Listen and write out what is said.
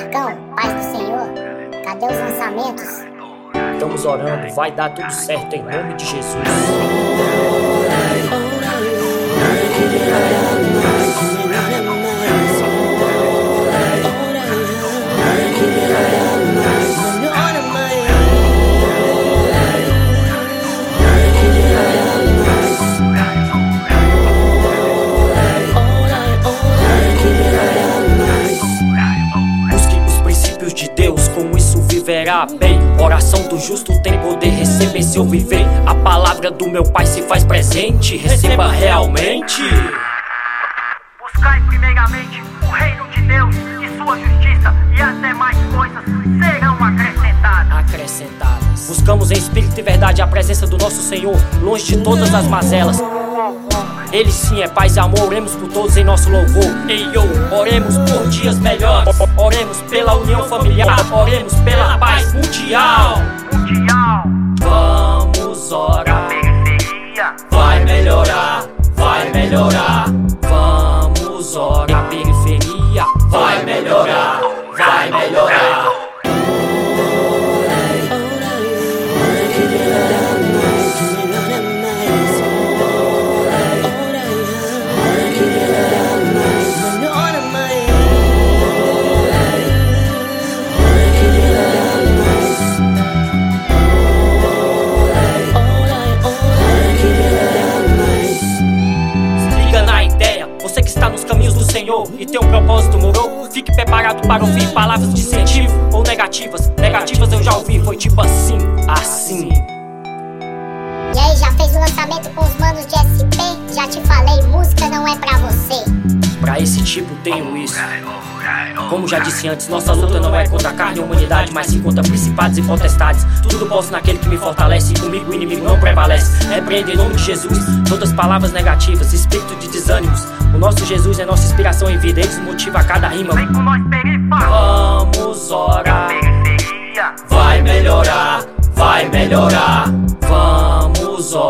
Marcão, paz do Senhor, cadê os lançamentos? Estamos orando, vai dar tudo certo em nome de Jesus. De Deus, com isso viverá bem. Oração do justo tem poder, receber se eu viver. A palavra do meu Pai se faz presente, receba realmente. Buscai primeiramente o reino de Deus e sua justiça, e as demais coisas serão acrescentadas. Buscamos em espírito e verdade a presença do nosso Senhor, longe de todas as mazelas. Ele sim é paz e amor, oremos por todos em nosso louvor. Ei, yo, oremos por dias melhores, oremos pela união familiar, oremos pela paz mundial. Vamos orar, vai melhorar, vai melhorar. Vamos orar, a periferia vai melhorar, vai melhorar. Você que está nos caminhos do Senhor e tem um propósito morou, fique preparado para ouvir palavras de incentivo ou negativas. Negativas eu já ouvi, foi tipo assim, assim. E aí, já fez o lançamento com os manos de SP? Já te falei, música não é pra você. Pra esse tipo tenho isso. Como já disse antes, nossa luta não é contra a carne e a humanidade, mas sim contra principados e potestades. Tudo posso naquele que me fortalece, e comigo o inimigo não prevalece. Repreendo em nome de Jesus todas as palavras negativas, espírito de desânimos. O nosso Jesus é nossa inspiração em vida, ele nos motiva a cada rima. Vem com nós, perifa. Vamos orar, vai melhorar, vai melhorar. Vamos orar.